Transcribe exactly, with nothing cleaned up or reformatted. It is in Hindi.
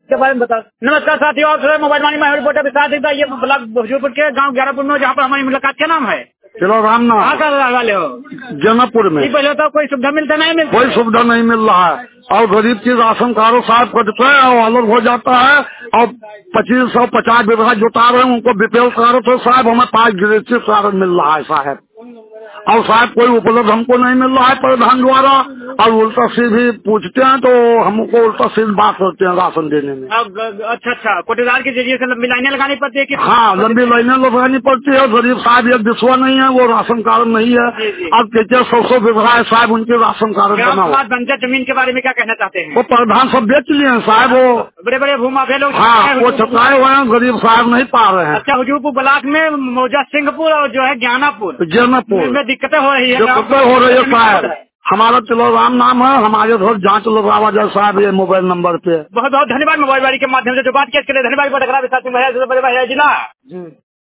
के बारे में बता। नमस्कार साथियों, आप सभी मोबाइल मनी रिपोर्टर के साथ ये ब्लॉक भोजपुर के गांव ग्यारहपुर में, जहाँ पर हमारी मुलाकात, क्या नाम है? चलो राम नाम। कहाँ का रहने वाले हो? जौनपुर में। पहले तो कोई सुविधा मिलता नहीं मिलता? कोई सुविधा नहीं मिल रहा है और गरीब की राशन कार्ड साहब कटता है और अलग हो जाता है और पच्चीस सौ पचास विभाग जुटा रहे हैं उनको बीपीएल कार्ड तो साहब हमें पाँच गिरफ्त कार्ड मिल रहा है साहब, और साहब कोई उपलब्ध हमको नहीं मिल रहा है प्रधान द्वारा, और उल्टा सीधी पूछते हैं तो हमको उल्टा सीधी बात करते हैं राशन देने में। अब अच्छा अच्छा कोटेदार के जरिए से लंबी लाइनें लगानी पड़ती है कि? हाँ, लंबी लाइनें लगानी पड़ती है। गरीब साहब एक दिसवा नहीं है, वो राशन कार्ड नहीं है। अब क्या सौ सौ विभाग साहब उनके राशन कार्ड बना हुआ। बंजर जमीन के बारे में क्या कहना चाहते हैं? वो प्रधान सब बेच लिए हैं साहब, वो बड़े बड़े भूमाफिया लोग। हाँ, वो छपाए हुए हैं, गरीब साहब नहीं पा रहे हैं। अच्छा, हुजूरपुर ब्लॉक में मौजा सिंहपुर और जो है ज्ञानापुर जौनपुर में दिक्कतें हो रही है। दिक्कतें हो रही है साहब। हमारा तिलोराम नाम है, हमारे घर जांच लगवा जाए साहब ये मोबाइल नंबर पे। बहुत बहुत धन्यवाद मोबाइल वाली के माध्यम से जो बात किया, इसके लिए धन्यवाद। जिला